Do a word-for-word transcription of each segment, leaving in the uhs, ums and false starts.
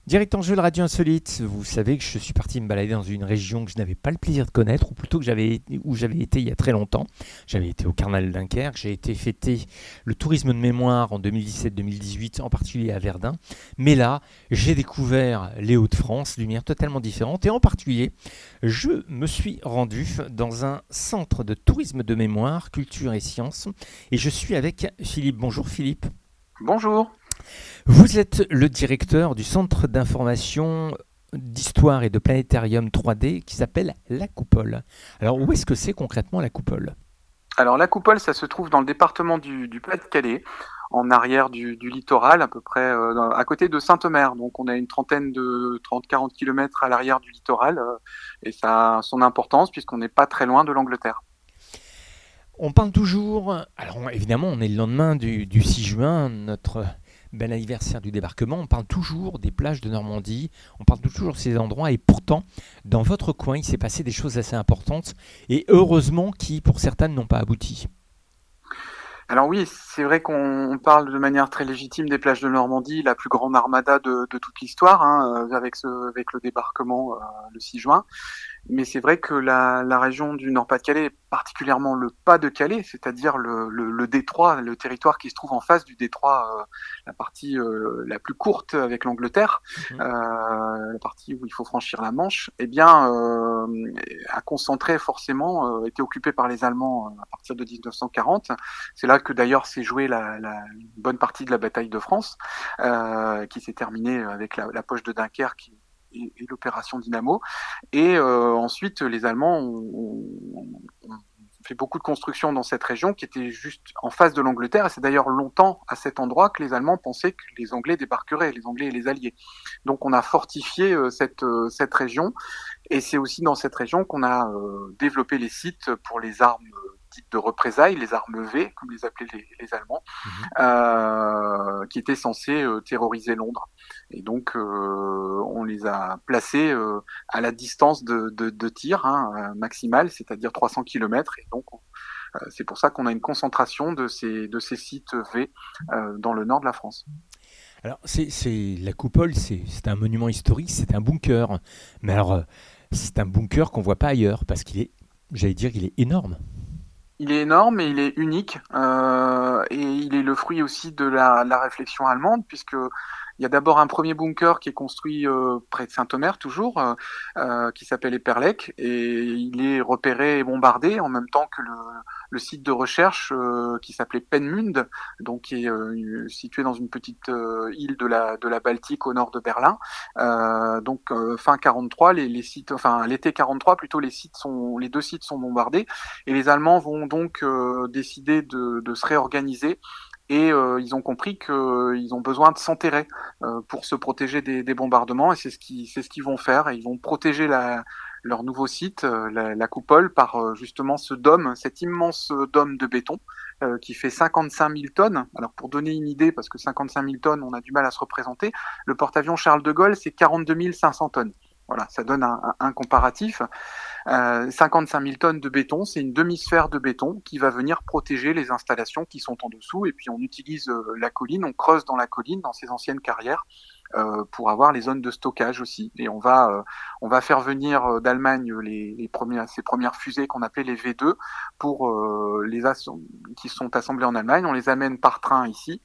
Direct en jeu, le Radio Insolite. Vous savez que je suis parti me balader dans une région que je n'avais pas le plaisir de connaître, ou plutôt que j'avais, où j'avais été il y a très longtemps. J'avais été au Carnaval de Dunkerque, j'ai été fêter le tourisme de mémoire en deux mille dix-sept deux mille dix-huit, en particulier à Verdun. Mais là, j'ai découvert les Hauts-de-France d'une manière totalement différente, et en particulier, je me suis rendu dans un centre de tourisme de mémoire, culture et sciences, et je suis avec Philippe. Bonjour Philippe. Bonjour. Vous êtes le directeur du centre d'information d'histoire et de planétarium trois D qui s'appelle La Coupole. Alors où est-ce que c'est concrètement La Coupole ? Alors la Coupole, ça se trouve dans le département du, du Pas-de-Calais, en arrière du, du littoral, à peu près euh, dans- à côté de Saint-Omer. Donc on a une trentaine de trente à quarante kilomètres à l'arrière du littoral, euh, et ça a son importance puisqu'on n'est pas très loin de l'Angleterre. On parle toujours, alors évidemment on est le lendemain du, du six juin, notre bel anniversaire du débarquement, on parle toujours des plages de Normandie, on parle toujours de ces endroits et pourtant dans votre coin il s'est passé des choses assez importantes et heureusement qui pour certaines n'ont pas abouti. Alors oui, c'est vrai qu'on on parle de manière très légitime des plages de Normandie, la plus grande armada de, de toute l'histoire, hein, euh, avec, ce, avec le débarquement euh, le six juin. Mais c'est vrai que la, la région du Nord-Pas-de-Calais, particulièrement le Pas-de-Calais, c'est-à-dire le, le, le détroit, le territoire qui se trouve en face du détroit, euh, la partie euh, la plus courte avec l'Angleterre, Mhm. euh, la partie où il faut franchir la Manche, eh bien, euh, a concentré forcément, euh, été occupé par les Allemands euh, à partir de dix-neuf cent quarante. C'est là que d'ailleurs s'est jouée la, la une bonne partie de la bataille de France, euh, qui s'est terminée avec la, la poche de Dunkerque et, et l'opération Dynamo. Et euh, ensuite, les Allemands ont, ont- ont fait beaucoup de constructions dans cette région qui était juste en face de l'Angleterre. Et c'est d'ailleurs longtemps à cet endroit que les Allemands pensaient que les Anglais débarqueraient, les Anglais et les Alliés. Donc on a fortifié euh, cette, euh, cette région. Et c'est aussi dans cette région qu'on a euh, développé les sites pour les armes euh, dites de représailles, les armes V, comme les appelaient les, les Allemands, Mhm. euh, qui étaient censés euh, terroriser Londres. Et donc, euh, on les a placés euh, à la distance de, de, de tir hein, euh, maximale, c'est-à-dire trois cents kilomètres. Et donc, on- euh, c'est pour ça qu'on a une concentration de ces, de ces sites V euh, dans le nord de la France. Alors, c'est, c'est, la coupole, c'est, c'est un monument historique, c'est un bunker. Mais alors, euh, c'est un bunker qu'on ne voit pas ailleurs, parce qu'il est, j'allais dire, il est énorme. Il est énorme et il est unique, euh, et il est le fruit aussi de la, la réflexion allemande, puisque il y a d'abord un premier bunker qui est construit euh, près de Saint-Omer, toujours, euh, euh, qui s'appelle Eperlek, et il est repéré et bombardé en même temps que le, le site de recherche euh, qui s'appelait Peenemünde, donc qui est euh, situé dans une petite euh, île de la, de la Baltique au nord de Berlin. Euh, donc euh, fin quarante-trois, les, les sites, enfin l'été quarante-trois plutôt, les sites sont, les deux sites sont bombardés. Et les Allemands vont donc euh, décider de, de se réorganiser. Et euh, ils ont compris qu'ils ont besoin de s'enterrer euh, pour se protéger des, des bombardements. Et c'est ce qu'ils c'est ce qu'ils vont faire. Et ils vont protéger la, leur nouveau site, euh, la, la coupole, par euh, justement ce dôme, cet immense dôme de béton euh, qui fait cinquante-cinq mille tonnes. Alors pour donner une idée, parce que cinquante-cinq mille tonnes, on a du mal à se représenter, le porte-avions Charles de Gaulle, c'est quarante-deux mille cinq cents tonnes. Voilà, ça donne un, un, un comparatif. Euh, cinquante-cinq mille tonnes de béton, c'est une demi-sphère de béton qui va venir protéger les installations qui sont en dessous. Et puis on utilise euh, la colline, on creuse dans la colline, dans ces anciennes carrières, euh, pour avoir les zones de stockage aussi. Et on va, euh, on va faire venir euh, d'Allemagne les, les premières, ces premières fusées qu'on appelait les V deux pour euh, les as- qui sont assemblées en Allemagne. On les amène par train ici.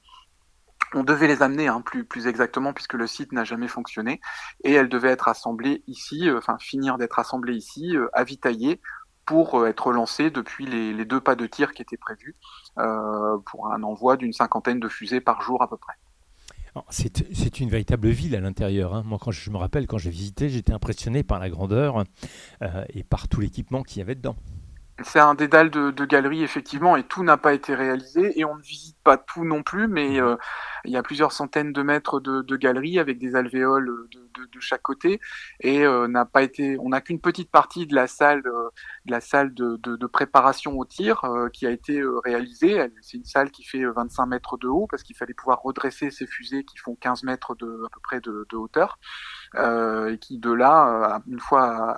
On devait les amener hein, plus, plus exactement puisque le site n'a jamais fonctionné et elles devaient être assemblées ici, euh, enfin finir d'être assemblées ici, euh, avitaillées pour euh, être lancées depuis les, les deux pas de tir qui étaient prévus euh, pour un envoi d'une cinquantaine de fusées par jour à peu près. Alors, c'est, c'est une véritable ville à l'intérieur, hein. Moi, quand je, je me rappelle, quand j'ai visité, j'étais impressionné par la grandeur euh, et par tout l'équipement qu'il y avait dedans. C'est un dédale de, de galeries, effectivement, et tout n'a pas été réalisé, et on ne visite pas tout non plus, mais Mhm. euh, il y a plusieurs centaines de mètres de, de galeries avec des alvéoles de, de, de chaque côté, et euh, n'a pas été, on n'a qu'une petite partie de la salle, euh, de la salle de, de, de préparation au tir euh, qui a été euh, réalisée. Elle- C'est une salle qui fait euh, vingt-cinq mètres de haut parce qu'il fallait pouvoir redresser ces fusées qui font quinze mètres de à peu près de, de hauteur, euh, et qui de là, euh, une fois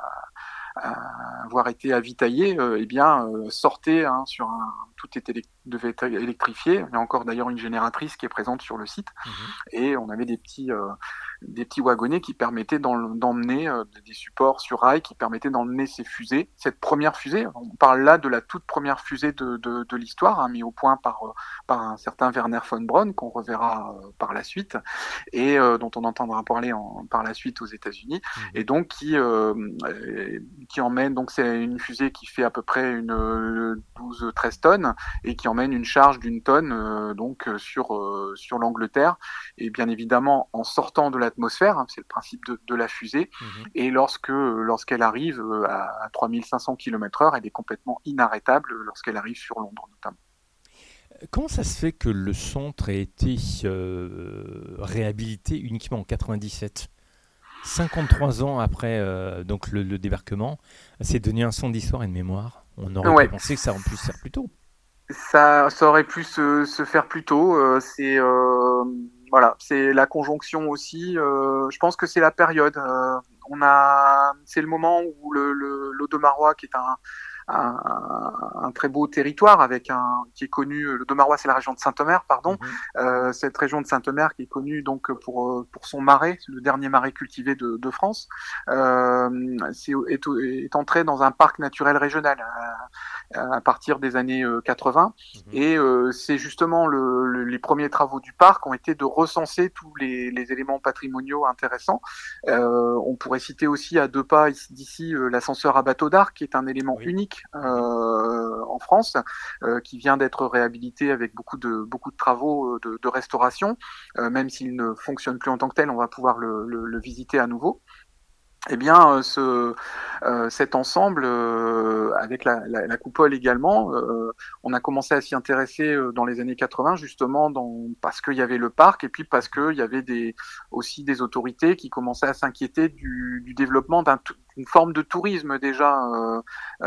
à avoir été avitaillé, euh, eh bien, euh, sortait hein, sur un, tout était élec- devait être électrifié. Il y a encore d'ailleurs une génératrice qui est présente sur le site, Mhm. et on avait des petits, euh, des petits wagonnets qui permettaient d'emmener euh, des supports sur rail qui permettaient d'emmener ces fusées. Cette première fusée, on parle là de la toute première fusée de, de, de l'histoire, hein, mise au point par, par un certain Werner von Braun, qu'on reverra euh, par la suite, et euh, dont on entendra parler en, par la suite aux États-Unis, mmh. et donc qui, euh, qui emmène, donc c'est une fusée qui fait à peu près une douze treize tonnes, et qui emmène une charge d'une tonne euh, donc sur, euh, sur l'Angleterre, et bien évidemment en sortant de l'atmosphère, hein, c'est le principe de, de la fusée, mmh. et lorsque, lorsqu'elle arrive à, à trois mille cinq cents kilomètres heure, elle est complètement inarrêtable lorsqu'elle arrive sur Londres notamment. Comment ça se fait que le centre ait été euh, réhabilité uniquement en quatre-vingt-dix-sept ? cinquante-trois ans après euh, donc le, le débarquement, c'est devenu un centre d'histoire et de mémoire. On aurait ouais. pensé que ça aurait pu se faire plus tôt. Ça, ça aurait pu se, se faire plus tôt. Euh, c'est euh, voilà, c'est la conjonction aussi. Euh, je pense que c'est la période. Euh, on a, c'est le moment où le, le l'Audomarois, qui est un Un, un, un très beau territoire avec un qui est connu, le Domarois c'est la région de Saint-Omer, pardon, mmh. euh, cette région de Saint-Omer qui est connue donc pour pour son marais, le dernier marais cultivé de, de France, euh, c'est, est, est entré dans un parc naturel régional à, à partir des années quatre-vingts, mmh. et euh, c'est justement le, le, les premiers travaux du parc ont été de recenser tous les, les éléments patrimoniaux intéressants. Euh, on pourrait citer aussi à deux pas d'ici euh, l'ascenseur à bateau d'Arc, qui est un élément oui. unique Euh, en France, euh, qui vient d'être réhabilité avec beaucoup de beaucoup de travaux de, de restauration, euh, même s'il ne fonctionne plus en tant que tel, on va pouvoir le, le, le visiter à nouveau. Eh bien, ce, euh, cet ensemble, euh, avec la, la, la coupole également, euh, on a commencé à s'y intéresser dans les années quatre-vingts, justement, dans, parce qu'il y avait le parc, et puis parce qu'il y avait des, aussi des autorités qui commençaient à s'inquiéter du, du développement d'un, d'une forme de tourisme déjà euh,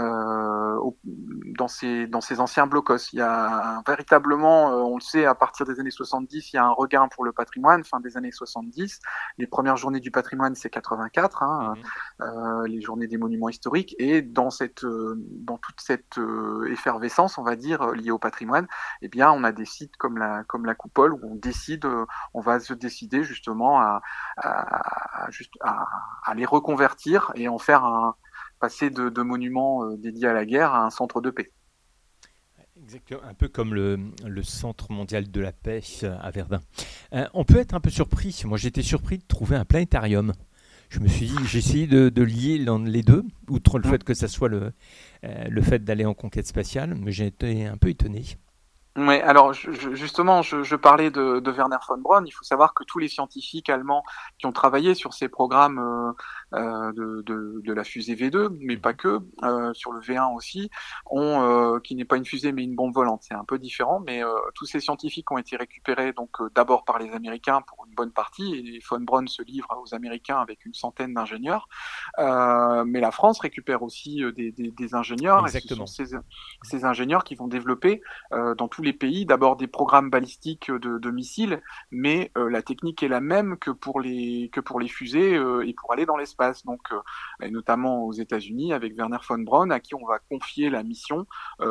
euh, au, dans, ces, dans ces anciens blocos. Il y a un, véritablement, euh, on le sait, à partir des années soixante-dix, il y a un regain pour le patrimoine, fin des années soixante-dix. Les premières journées du patrimoine, c'est quatre-vingt-quatre, hein, mmh. euh, les journées des monuments historiques, et dans, cette, euh, dans toute cette euh, effervescence, on va dire, liée au patrimoine, eh bien, on a des sites comme la, comme la Coupole, où on décide, euh, on va se décider justement à, à, à, juste, à, à les reconvertir et en faire un, passer de, de monuments euh, dédiés à la guerre à un centre de paix. Exactement, un peu comme le, le Centre mondial de la paix à Verdun. Euh, on peut être un peu surpris, moi j'étais surpris de trouver un planétarium. Je me suis dit, j'ai essayé de, de lier les deux, outre le fait que ça soit le, euh, le fait d'aller en conquête spatiale, mais j'ai été un peu étonné. Oui, alors je, justement, je, je parlais de, de Werner von Braun. Il faut savoir que tous les scientifiques allemands qui ont travaillé sur ces programmes euh, euh, de, de, de la fusée V deux, mais pas que, euh, sur le V un aussi, ont, euh, qui n'est pas une fusée mais une bombe volante. C'est un peu différent, mais euh, tous ces scientifiques ont été récupérés donc euh, d'abord par les Américains pour une bonne partie, et von Braun se livre aux Américains avec une centaine d'ingénieurs. Euh, mais la France récupère aussi euh, des, des, des ingénieurs. Exactement. Et ce sont ces, ces ingénieurs qui vont développer euh, dans tous les pays d'abord des programmes balistiques de, de missiles, mais euh, la technique est la même que pour les que pour les fusées euh, et pour aller dans l'espace. Donc, euh, et notamment aux États-Unis avec Werner von Braun, à qui on va confier la mission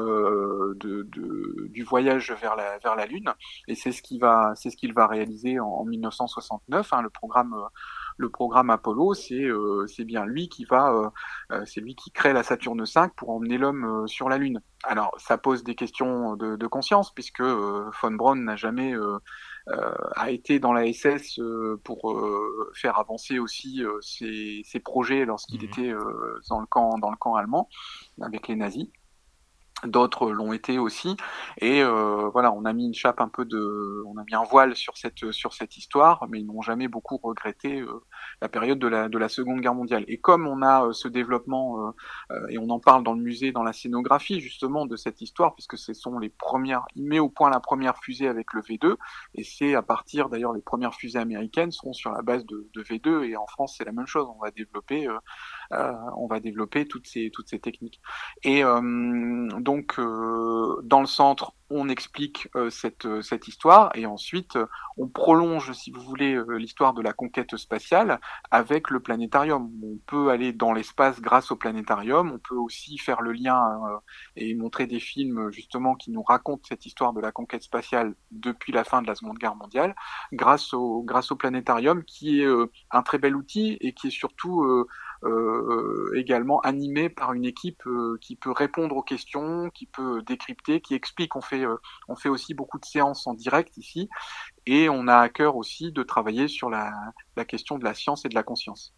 euh, de, de du voyage vers la vers la Lune. Et c'est ce qui va c'est ce qu'il va réaliser en, en mille neuf cent soixante-neuf. Hein, le programme euh, le programme Apollo, c'est euh, c'est bien lui qui va euh, c'est lui qui crée la Saturne cinq pour emmener l'homme euh, sur la Lune. Alors, ça pose des questions de, de conscience, puisque euh, von Braun n'a jamais euh, euh, a été dans la S S euh, pour euh, faire avancer aussi euh, ses, ses projets lorsqu'il mmh. était euh, dans le camp dans le camp allemand avec les nazis. D'autres l'ont été aussi, et euh, voilà, on a mis une chape un peu de, on a mis un voile sur cette sur cette histoire, mais ils n'ont jamais beaucoup regretté euh, la période de la de la Seconde Guerre mondiale. Et comme on a euh, ce développement euh, euh, et on en parle dans le musée, dans la scénographie justement de cette histoire, puisque ce sont les premières, il met au point la première fusée avec le V deux, et c'est à partir d'ailleurs les premières fusées américaines seront sur la base de, de V deux, et en France c'est la même chose, on va développer euh, euh, on va développer toutes ces toutes ces techniques. Et euh, donc euh, dans le centre, on explique euh, cette cette histoire et ensuite euh, on prolonge, si vous voulez, euh, l'histoire de la conquête spatiale avec le planétarium. On peut aller dans l'espace grâce au planétarium. On peut aussi faire le lien euh, et montrer des films justement qui nous racontent cette histoire de la conquête spatiale depuis la fin de la Seconde Guerre mondiale, grâce au grâce au planétarium, qui est euh, un très bel outil et qui est surtout euh, euh, également animé par une équipe euh, qui peut répondre aux questions, qui peut décrypter, qui explique. On fait euh, on fait aussi beaucoup de séances en direct ici et on a à cœur aussi de travailler sur la, la question de la science et de la conscience.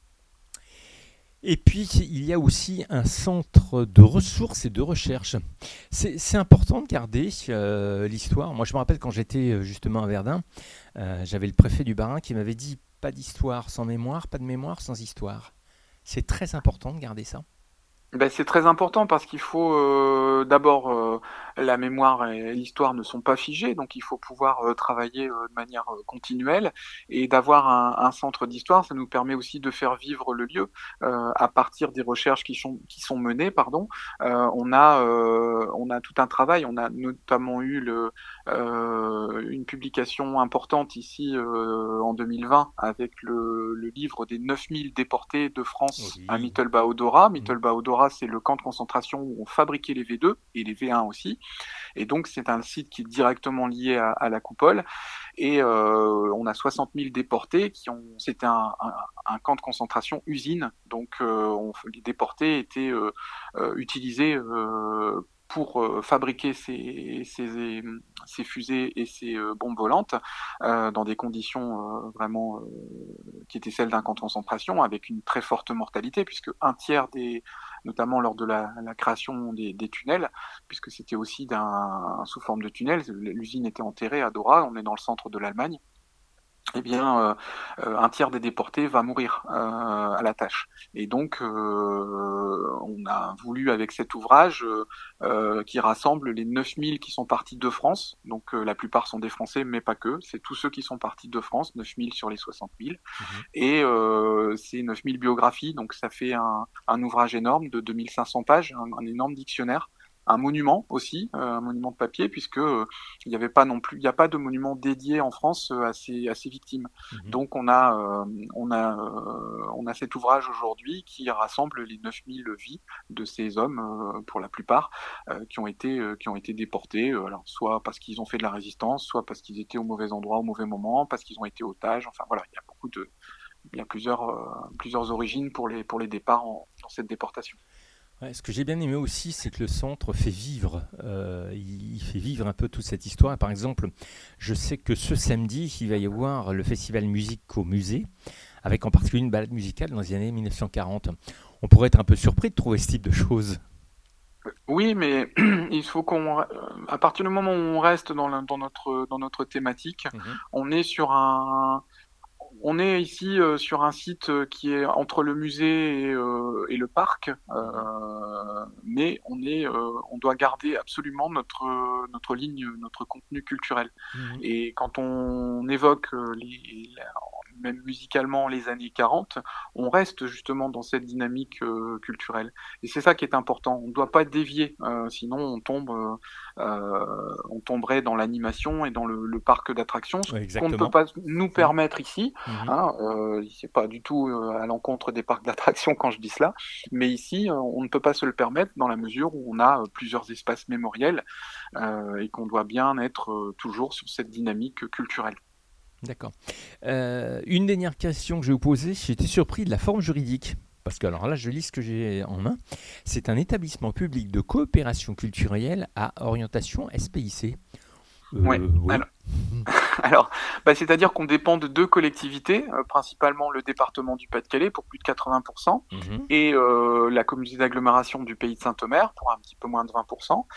Et puis, il y a aussi un centre de ressources et de recherche. C'est, c'est important de garder euh, l'histoire. Moi, je me rappelle quand j'étais euh, justement à Verdun, euh, j'avais le préfet du Bas-Rhin qui m'avait dit pas d'histoire sans mémoire, pas de mémoire sans histoire. C'est très important de garder ça. Ben, c'est très important parce qu'il faut euh, d'abord euh, la mémoire et l'histoire ne sont pas figées, donc il faut pouvoir euh, travailler euh, de manière euh, continuelle et d'avoir un, un centre d'histoire, ça nous permet aussi de faire vivre le lieu euh, à partir des recherches qui sont qui sont menées, pardon. Euh, on a euh, on a tout un travail, on a notamment eu le euh, une publication importante ici euh, en deux mille vingt avec le, le livre des neuf mille déportés de France à Oui. Mittelbau-Dora. Mmh. Mittelbau-Dora, c'est le camp de concentration où on fabriquait les V deux et les V un aussi. Et donc, c'est un site qui est directement lié à, à la coupole. Et euh, on a soixante mille déportés qui ont. C'était un, un, un camp de concentration usine. Donc, euh, on, les déportés étaient euh, euh, utilisés euh, pour euh, fabriquer ces, ces, ces fusées et ces euh, bombes volantes euh, dans des conditions euh, vraiment euh, qui étaient celles d'un camp de concentration avec une très forte mortalité puisque un tiers des, notamment lors de la, la création des, des tunnels, puisque c'était aussi d'un, sous forme de tunnel, l'usine était enterrée à Dora, on est dans le centre de l'Allemagne, eh bien, euh, euh, un tiers des déportés va mourir euh, à la tâche. Et donc, euh, on a voulu, avec cet ouvrage, euh, euh, qui rassemble les neuf mille qui sont partis de France, donc euh, la plupart sont des Français, mais pas que, c'est tous ceux qui sont partis de France, neuf mille sur les soixante mille, Mmh. et euh, c'est neuf mille biographies, donc ça fait un, un ouvrage énorme de deux mille cinq cents pages, un, un énorme dictionnaire, un monument aussi, euh, un monument de papier, puisque euh, il n'y avait pas non plus, il n'y a pas de monument dédié en France euh, à ces à ces victimes. Mmh. Donc on a euh, on a euh, on a cet ouvrage aujourd'hui qui rassemble les neuf mille vies de ces hommes, euh, pour la plupart, euh, qui ont été euh, qui ont été déportés, euh, alors soit parce qu'ils ont fait de la résistance, soit parce qu'ils étaient au mauvais endroit au mauvais moment, parce qu'ils ont été otages. Enfin voilà, il y a beaucoup de il y a plusieurs euh, plusieurs origines pour les pour les départs en, dans cette déportation. Ouais, ce que j'ai bien aimé aussi, c'est que le centre fait vivre, euh, il, il fait vivre un peu toute cette histoire. Et par exemple, je sais que ce samedi, il va y avoir le festival musique au musée, avec en particulier une balade musicale dans les années mille neuf cent quarante. On pourrait être un peu surpris de trouver ce type de choses. Oui, mais il faut qu'on, euh, à partir du moment où on reste dans, la- dans notre dans notre thématique, Mhm. on est sur un on est ici euh, sur un site euh, qui est entre le musée et, euh, et le parc, Mhm. euh, mais on est, euh, on doit garder absolument notre notre ligne, notre contenu culturel. Mhm. Et quand on évoque euh, les, la- même musicalement les années quarante, on reste justement dans cette dynamique euh, culturelle. Et c'est ça qui est important. On ne doit pas dévier, euh, sinon on tombe, euh, euh, on tomberait dans l'animation et dans le, le parc d'attractions, ce Ouais, qu'on ne peut exactement. pas nous Mhm. permettre ici. Mhm. Hein, euh, c'est pas du tout euh, à l'encontre des parcs d'attractions quand je dis cela, mais ici, euh, on ne peut pas se le permettre dans la mesure où on a euh, plusieurs espaces mémoriels euh, et qu'on doit bien être euh, toujours sur cette dynamique culturelle. D'accord. Euh, une dernière question que je vais vous poser, j'étais surpris de la forme juridique. Parce que alors là, je lis ce que j'ai en main. C'est un établissement public de coopération culturelle à orientation S P I C. Ouais. Euh, oui. Alors, alors bah, c'est-à-dire qu'on dépend de deux collectivités, euh, principalement le département du Pas-de-Calais pour plus de quatre-vingts pour cent Mhm. et euh, la communauté d'agglomération du Pays de Saint-Omer pour un petit peu moins de vingt pour cent.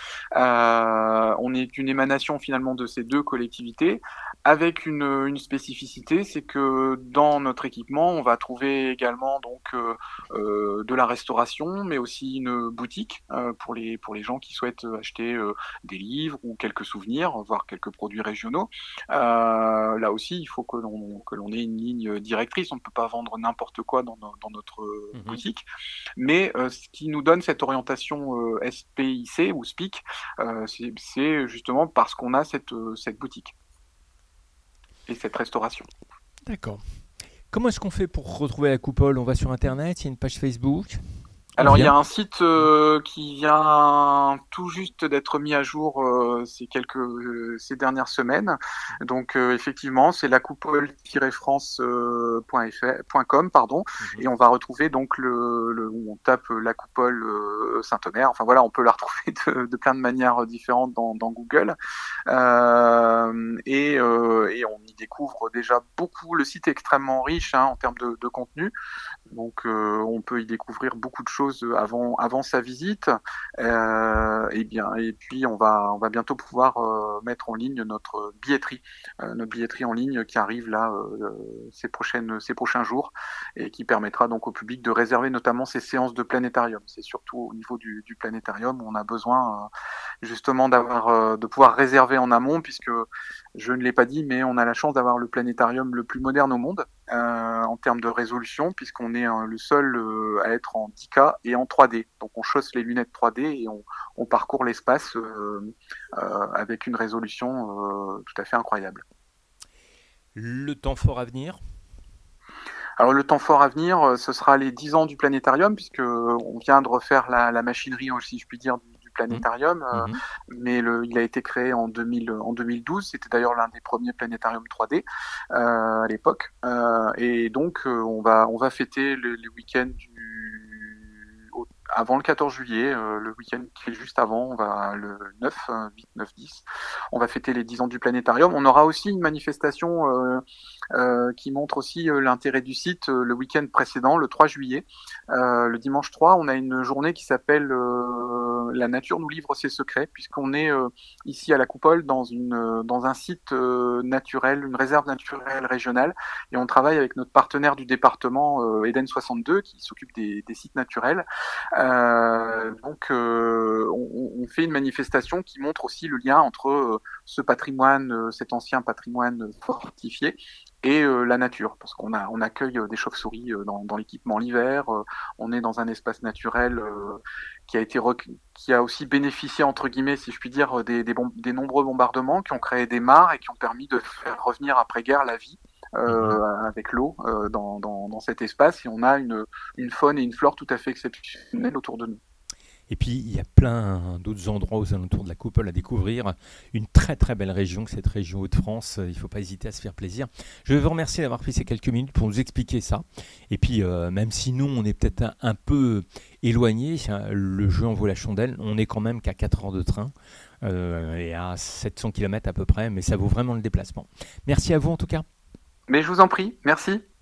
Euh, on est une émanation finalement de ces deux collectivités avec une, une spécificité, c'est que dans notre équipement, on va trouver également donc euh, euh, de la restauration, mais aussi une boutique euh, pour les pour les gens qui souhaitent acheter euh, des livres ou quelques souvenirs, voire quelques produits régionaux. Euh, Euh, là aussi, il faut que l'on que l'on ait une ligne directrice. On ne peut pas vendre n'importe quoi dans, no- dans notre Mhm. boutique. Mais euh, ce qui nous donne cette orientation euh, S P I C ou S P I C, euh, c'est c'est justement parce qu'on a cette, euh, cette boutique et cette restauration. D'accord. Comment est-ce qu'on fait pour retrouver la coupole? On va sur Internet, il y a une page Facebook, on Alors, il y vient. a un site euh, qui vient tout juste d'être mis à jour euh, ces quelques euh, ces dernières semaines. Donc, euh, effectivement, c'est la coupole-france point com, pardon, Mhm. et on va retrouver donc le, le où on tape la coupole euh, Saint-Omer. Enfin voilà, on peut la retrouver de, de plein de manières différentes dans, dans Google. Euh, et, euh, et on y découvre déjà beaucoup. Le site est extrêmement riche hein, en termes de, de contenu. Donc, euh, on peut y découvrir beaucoup de choses avant, avant sa visite. Euh, et bien, et puis, on va, on va bientôt pouvoir euh, mettre en ligne notre billetterie, euh, notre billetterie en ligne qui arrive là euh, ces prochaines, ces prochains jours et qui permettra donc au public de réserver notamment ces séances de planétarium. C'est surtout au niveau du, du planétarium où on a besoin euh, justement d'avoir, euh, de pouvoir réserver en amont, puisque je ne l'ai pas dit, mais on a la chance d'avoir le planétarium le plus moderne au monde euh, en termes de résolution, puisqu'on est euh, le seul euh, à être en dix K et en trois D. Donc on chausse les lunettes trois D et on, on parcourt l'espace euh, euh, avec une résolution euh, tout à fait incroyable. Le temps fort à venir. Alors le temps fort à venir, euh, ce sera les dix ans du planétarium, puisque euh, on vient de refaire la, la machinerie, si je puis dire, du, du Mhm. planétarium, euh, Mhm. mais le, il a été créé en, deux mille, en deux mille douze, c'était d'ailleurs l'un des premiers planétariums trois D euh, à l'époque, euh, et donc euh, on, va, on va fêter le- les week-ends du... au- avant le quatorze juillet, euh, le week-end qui est juste avant, on va le neuf, euh, huit, neuf, dix, on va fêter les dix ans du planétarium. On aura aussi une manifestation euh, euh, qui montre aussi euh, l'intérêt du site euh, le week-end précédent, le trois juillet. Euh, le dimanche trois, on a une journée qui s'appelle euh, La nature nous livre ses secrets, puisqu'on est euh, ici à la Coupole dans, une, euh, dans un site euh, naturel, une réserve naturelle régionale, et on travaille avec notre partenaire du département, euh, Eden soixante-deux, qui s'occupe des, des sites naturels. Euh, donc, euh, on, on fait une manifestation qui montre aussi le lien entre euh, ce patrimoine, euh, cet ancien patrimoine fortifié, et euh, la nature, parce qu'on a, on accueille euh, des chauves-souris euh, dans, dans l'équipement l'hiver, euh, on est dans un espace naturel euh, qui a été rec- qui a aussi bénéficié entre guillemets, si je puis dire, des, des, bom- des nombreux bombardements qui ont créé des mares et qui ont permis de faire revenir après-guerre la vie Mhm. euh, avec l'eau euh, dans, dans, dans cet espace, et on a une, une faune et une flore tout à fait exceptionnelles autour de nous. Et puis, il y a plein d'autres endroits aux alentours de la coupole à découvrir. Une très très belle région, cette région Hauts-de-France. Il ne faut pas hésiter à se faire plaisir. Je veux vous remercier d'avoir pris ces quelques minutes pour nous expliquer ça. Et puis, euh, même si nous, on est peut-être un, un peu éloigné, le jeu en vaut la chandelle. On n'est quand même qu'à quatre heures de train euh, et à sept cents kilomètres à peu près, mais ça vaut vraiment le déplacement. Merci à vous en tout cas. Mais je vous en prie, merci.